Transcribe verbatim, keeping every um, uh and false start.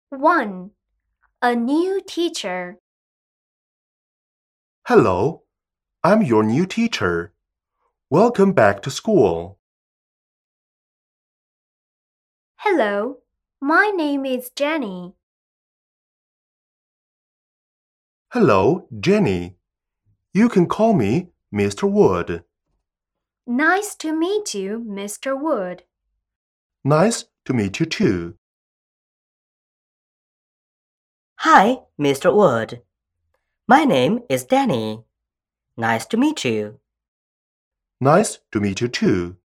one. A new teacher. Hello, I'm your new teacher. Welcome back to school. Hello, my name is Jenny. Hello, Jenny. You can call me Mister Wood. Nice to meet you, Mister Wood. Nice to meet you too. Hi, Mister Wood. My name is Danny. Nice to meet you. Nice to meet you too.